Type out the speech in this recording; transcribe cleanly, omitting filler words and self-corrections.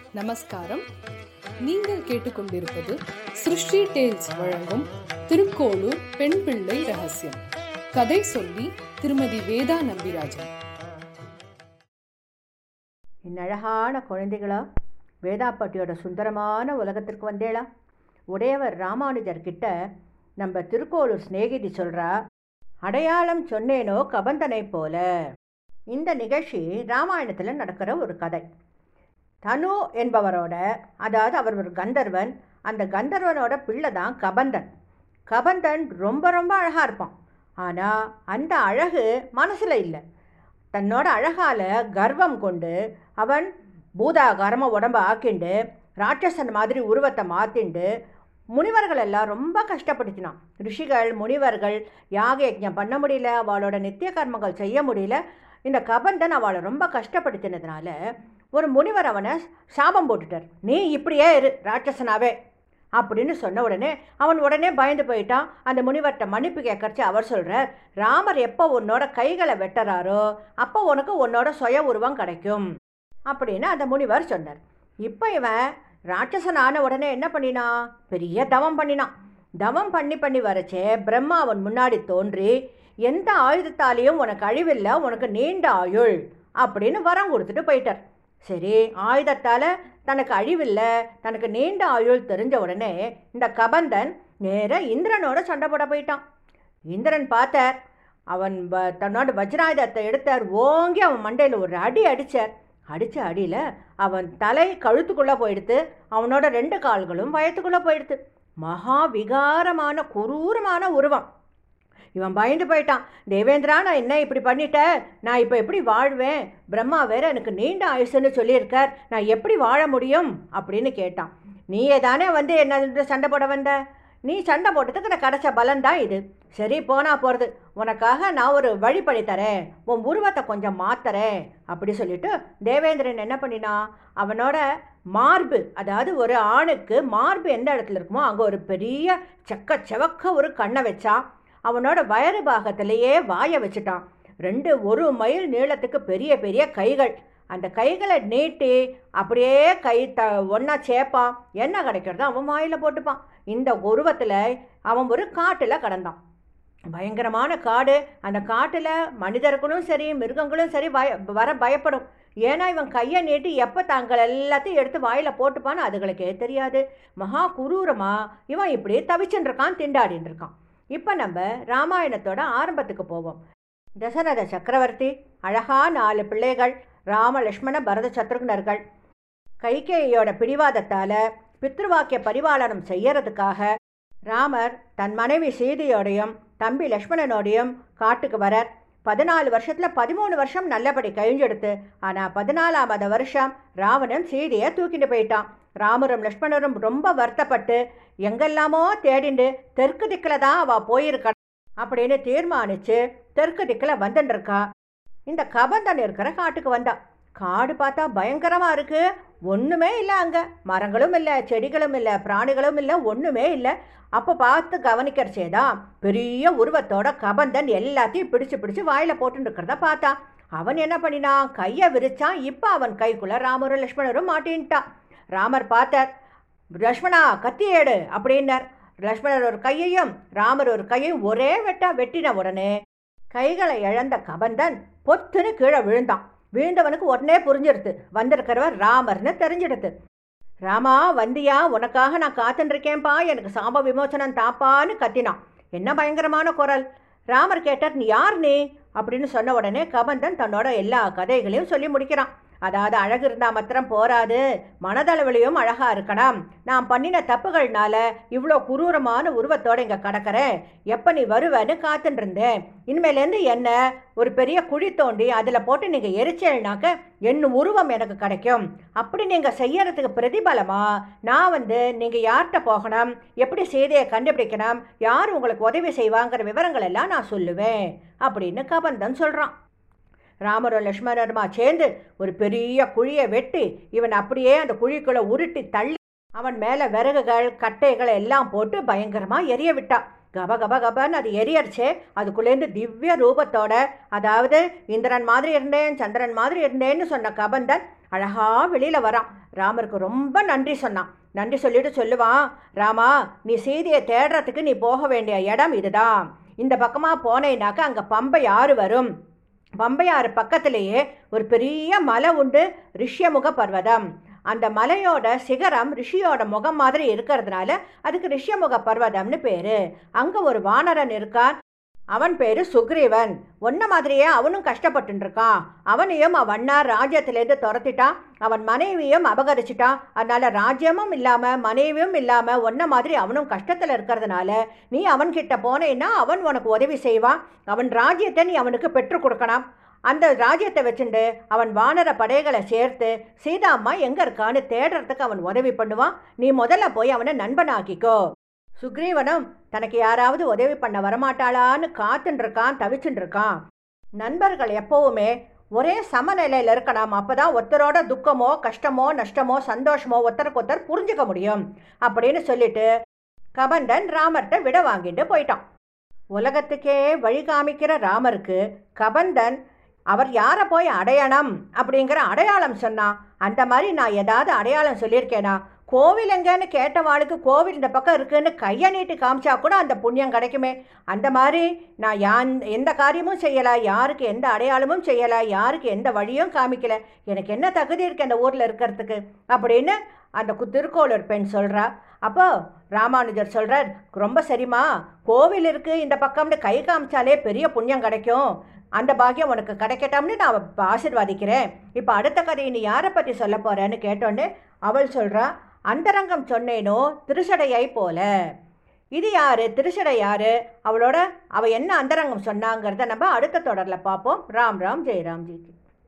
நமஸ்காரம். நீங்கள் கேட்டுக்கொண்டிருப்பது சிருஷ்டி டேல்ஸ் வழங்கும் திருக்கோளூர் பெண் பிள்ளை ரகசியம். கதை சொல்லி திருமதி வேதா நம்பிராஜன். இன்னழகான குழந்தைகளா, வேதாப்பட்டியோட சுந்தரமான உலகத்திற்கு வந்தேளா. உடையவர் ராமானுஜர்கிட்ட நம்ம திருக்கோளூர் சிநேகிதி சொல்கிறா, அடையாளம் சொன்னேனோ கபந்தனை போல. இந்த நிகழ்ச்சி ராமாயணத்தில் நடக்கிற ஒரு கதை. தனு என்பவரோட, அதாவது அவர் ஒரு கந்தர்வன், அந்த கந்தர்வனோட பிள்ளை தான் கபந்தன். கபந்தன் ரொம்ப ரொம்ப அழகாக இருப்பான். ஆனால் அந்த அழகு மனசில் இல்லை. தன்னோட அழகால் கர்வம் கொண்டு அவன் பூதாகாரமாக உடம்பை ஆக்கிண்டு ராட்சசன் மாதிரி உருவத்தை மாற்றிண்டு முனிவர்கள் எல்லாம் ரொம்ப கஷ்டப்படுத்தினான். ரிஷிகள் முனிவர்கள் யாக யஜ்ஞம் பண்ண முடியல, அவளோட நித்திய கர்மங்கள் செய்ய முடியல. இந்த கபந்தன் அவளை ரொம்ப கஷ்டப்படுத்தினதுனால ஒரு முனிவர் அவனை சாபம் போட்டுட்டார். நீ இப்படியே இரு ராட்சசனாவே அப்படின்னு சொன்ன உடனே அவன் உடனே பயந்து போயிட்டான். அந்த முனிவர்கிட்ட மன்னிப்பு கேட்கறச்சு அவர் சொல்கிறார், ராமர் எப்போ உன்னோட கைகளை வெட்டுறாரோ அப்போ உனக்கு உன்னோட சுய உருவம் கிடைக்கும் அப்படின்னு அந்த முனிவர் சொன்னார். இப்போ இவன் ராட்சசனான உடனே என்ன பண்ணினான், பெரிய தவம் பண்ணினான். தவம் பண்ணி வரச்சே பிரம்மா அவன் முன்னாடி தோன்றி, எந்த ஆயுதத்தாலேயும் உனக்கு அழிவில்லை, உனக்கு நீண்ட ஆயுள் அப்படின்னு வரம் கொடுத்துட்டு போயிட்டார். சரி, ஆயுதத்தால் தனக்கு அழிவில்லை, தனக்கு நீண்ட ஆயுள் தெரிஞ்ச உடனே இந்த கபந்தன் நேராக இந்திரனோட சண்டை போட போயிட்டான். இந்திரன் பார்த்தார். அவன் தன்னோட வஜ்ராயுதத்தை எடுத்தார். ஓங்கி அவன் மண்டையில் ஒரு அடி அடித்தார். அடித்த அடியில் அவன் தலை கழுத்துக்குள்ளே போயிடுத்து, அவனோட 2 கால்களும் வயத்துக்குள்ளே போயிடுத்து. மகா விகாரமான குரூரமான உருவம். இவன் பயந்து போயிட்டான். தேவேந்திரா, நான் என்ன இப்படி பண்ணிட்டேன், நான் இப்போ எப்படி வாழ்வேன், பிரம்மா வேற எனக்கு நீண்ட ஆயுசுன்னு சொல்லியிருக்கார், நான் எப்படி வாழ முடியும் அப்படின்னு கேட்டான். நீயே தானே வந்து என்ன சண்டை போட வந்த, நீ சண்டை போட்டதுக்கு நான் கிடைச்ச பலன்தான் இது. சரி, போனா போகிறது, உனக்காக நான் ஒரு வழி பண்ணி தரேன், உன் உருவத்தை கொஞ்சம் மாத்துறேன் அப்படி சொல்லிட்டு தேவேந்திரன் என்ன பண்ணினா, அவனோட மார்பு, அதாவது ஒரு ஆணுக்கு மார்பு எந்த இடத்துல இருக்குமோ அங்கே ஒரு பெரிய செவக்க ஒரு கண்ணை வச்சான். அவனோட வயறு பாகத்திலேயே வாயை வச்சுட்டான். 1 மைல் நீளத்துக்கு பெரிய பெரிய கைகள். அந்த கைகளை நீட்டி அப்படியே ஒன்றா சேப்பான். என்ன கிடைக்கிறதோ அவன் வாயில் போட்டுப்பான். இந்த உருவத்தில் அவன் ஒரு காட்டில் கடந்தான். பயங்கரமான காடு. அந்த காட்டில் மனிதர்களும் சரி மிருகங்களும் சரி வர பயப்படும். ஏன்னா இவன் கையை நீட்டி எப்போ தாங்கள் எல்லாத்தையும் எடுத்து வாயில் போட்டுப்பான்னு அதுகளுக்கே தெரியாது. மகா குரூரமாக இவன் இப்படி தவிச்சுன்னு இருக்கான், திண்டாடின்னு இருக்கான். இப்போ நம்ம ராமாயணத்தோட ஆரம்பத்துக்கு போவோம். தசரத சக்கரவர்த்தி, அழகா 4 பிள்ளைகள், ராம லக்ஷ்மண பரத சத்ருக்னர்கள். கைகேயியோட பிடிவாதத்தால் பித்ருவாக்கிய பரிபாலனம் செய்யறதுக்காக ராமர் தன் மனைவி சீதையோடையும் தம்பி லக்ஷ்மணனோடையும் காட்டுக்கு வரார். 14 வருஷத்தில் 13 வருஷம் நல்லபடி கழிஞ்செடுத்து, ஆனால் 14ஆவது வருஷம் ராவணன் சீதையை தூக்கிட்டு போயிட்டான். ராமரும் லக்ஷ்மணரும் ரொம்ப வருத்தப்பட்டு எங்கெல்லாமோ தேடிண்டு தெற்கு திக்கில் தான் அவள் போயிருக்க அப்படின்னு தீர்மானித்து தெற்கு திக்கில் வந்துட்டுருக்கா. இந்த கபந்தன் இருக்கிற காட்டுக்கு வந்தா. காடு பார்த்தா பயங்கரமாக இருக்குது. ஒன்றுமே இல்லை, அங்கே மரங்களும் இல்லை, செடிகளும் இல்லை, பிராணிகளும் இல்லை, ஒன்றுமே இல்லை. அப்போ பார்த்து கவனிக்கிறச்சேதான் பெரிய உருவத்தோட கபந்தன் எல்லாத்தையும் பிடிச்சு வாயில் போட்டுருக்கிறத பார்த்தான். அவன் என்ன பண்ணினான், கையை விரிச்சான். இப்போ அவன் கைக்குள்ளே ராமரும் லக்ஷ்மணரும் மாட்டின்ட்டான். ராமர் பார்த்தார். லக்ஷ்மணா, கத்தி ஏடு அப்படின்னார். லக்ஷ்மணர் ஒரு கையையும் ராமர் ஒரு கையையும் ஒரே வெட்டின உடனே கைகளை இழந்த கபந்தன் பொத்துன்னு கீழே விழுந்தான். விழுந்தவனுக்கு உடனே புரிஞ்சிடுது வந்திருக்கிறவர் ராமர்னு தெரிஞ்சிடுது. ராமா, வந்தியா, உனக்காக நான் காத்துருக்கேன்ப்பா, எனக்கு சாப விமோசனம் தாப்பான்னு கத்தினான். என்ன பயங்கரமான குரல். ராமர் கேட்டார், நீ யார் நீ அப்படின்னு சொன்ன உடனே கபந்தன் தன்னோட எல்லா கதைகளையும் சொல்லி முடிக்கிறான். அதாவது அழகு இருந்தால் மாத்திரம் போராது, மனதளவிலையும் அழகாக இருக்கணும். நான் பண்ணின தப்புகள்னால இவ்வளோ குரூரமான உருவத்தோடு இங்கே கிடக்கிறேன். எப்போ நீ வருவேன்னு காத்துட்டு இருந்தேன். இனிமேலேருந்து என்ன ஒரு பெரிய குழி தோண்டி அதில் போட்டு நீங்கள் எரிச்சல்னாக்க என் உருவம் எனக்கு கிடைக்கும். அப்படி நீங்கள் செய்யறதுக்கு பிரதிபலமா நான் நீங்கள் யார்கிட்ட போகணும், எப்படி சீதையை கண்டுபிடிக்கணும், யார் உங்களுக்கு உதவி செய்வாங்கிற விவரங்கள் எல்லாம் நான் சொல்லுவேன் அப்படின்னு கபந்தன் சொல்கிறான். ராமரும் லக்ஷ்மணருமா சேர்ந்து ஒரு பெரிய குழியை வெட்டி இவன் அப்படியே அந்த குழிக்குள்ளே உருட்டி தள்ளி அவன் மேலே விறகுகள் கட்டைகள் எல்லாம் போட்டு பயங்கரமாக எரிய விட்டான். கப கப கபன்னு அது எரியரிச்சே. அதுக்குள்ளேருந்து திவ்ய ரூபத்தோட, அதாவது இந்திரன் மாதிரி இருந்தேன், சந்திரன் மாதிரி இருந்தேன்னு சொன்ன கபந்தன் அழகாக வெளியில் வரான். ராமருக்கு ரொம்ப நன்றி சொன்னான். நன்றி சொல்லிட்டு சொல்லுவான், ராமா, நீ சீதையை தேடுறதுக்கு நீ போக வேண்டிய இடம் இதுதான். இந்த பக்கமாக போனேன்னாக்கா அங்கே பம்பை ஆறு வரும். பம்பையாறு பக்கத்திலேயே ஒரு பெரிய மலை உண்டு, ரிஷ்யமுக பர்வதம். அந்த மலையோட சிகரம் ரிஷியோட முகம் மாதிரி இருக்கிறதுனால அதுக்கு ரிஷ்யமுக பர்வதம்னு பேர். அங்கே ஒரு வானரன் இருக்கான். அவன் பேர் சுக்ரீவன். ஒன்ன மாதிரியே அவனும் கஷ்டப்பட்டு இருக்கான். அவனையும் அவன்னார் ராஜ்யத்திலேருந்து துரத்திட்டான். அவன் மனைவியும் அபகரிச்சிட்டான். அதனால ராஜ்யமும் இல்லாமல் மனைவியும் இல்லாமல் ஒன்ன மாதிரி அவனும் கஷ்டத்தில் இருக்கிறதுனால நீ அவன்கிட்ட போனேன்னா அவன் உனக்கு உதவி செய்வான். அவன் ராஜ்யத்தை நீ அவனுக்கு பெற்றுக் கொடுக்கணும். அந்த ராஜ்யத்தை வச்சுட்டு அவன் வானர படைகளை சேர்த்து சீதாம்மா எங்கே இருக்கான்னு தேடுறதுக்கு அவன் உதவி பண்ணுவான். நீ முதல்ல போய் அவனை நண்பனாக்கிக்கோ. சுக்ரீவனும் தனக்கு யாராவது உதவி பண்ண வரமாட்டாளான்னு காத்துட்டு இருக்கான், தவிச்சுட்டு இருக்கான். நண்பர்கள் எப்போவுமே ஒரே சமநிலையில் இருக்கணும். அப்போ தான் ஒருத்தரோட துக்கமோ கஷ்டமோ நஷ்டமோ சந்தோஷமோ ஒருத்தருக்கு ஒருத்தர் புரிஞ்சுக்க முடியும் அப்படின்னு சொல்லிட்டு கபந்தன் ராமர்கிட்ட விட வாங்கிட்டு போயிட்டான். உலகத்துக்கே வழி காமிக்கிற ராமருக்கு கபந்தன் அவர் யாரை போய் அடையணும் அப்படிங்கிற அடையாளம் சொன்னான். அந்த மாதிரி நான் ஏதாவது அடையாளம் சொல்லியிருக்கேனா? கோவில் எங்கன்னு கேட்டவாளுக்கு கோவில் இந்த பக்கம் இருக்குன்னு கையை நீட்டி காமிச்சா கூட அந்த புண்ணியம் கிடைக்குமே. அந்த மாதிரி நான் எந்த காரியமும் செய்யலை, யாருக்கு எந்த அடையாளமும் செய்யலை, யாருக்கு எந்த வழியும் காமிக்கலை. எனக்கு என்ன தகுதி இருக்குது அந்த ஊரில் இருக்கிறதுக்கு அப்படின்னு அந்த திருக்கோளூர் பெண் சொல்கிறா. அப்போ ராமானுஜர் சொல்கிறார், ரொம்ப சரிம்மா, கோவில் இருக்குது இந்த பக்கம்னு கை காமிச்சாலே பெரிய புண்ணியம் கிடைக்கும். அந்த பாக்கியம் உனக்கு கிடைக்கட்டாம்னு நான் ஆசீர்வாதிக்கிறேன். இப்போ அடுத்த கதையை நீ யாரை பற்றி சொல்ல போகிறேன்னு கேட்டோன்னே அவள் சொல்கிறா, அந்தரங்கம் சொன்னேனோ திருசடையை போல. இது யார்? திருசடை யார்? அவள் என்ன அந்தரங்கம் சொன்னாங்கிறத நம்ம அடுத்த தொடரில் பார்ப்போம். ராம் ராம், ஜெய் ராம்ஜி.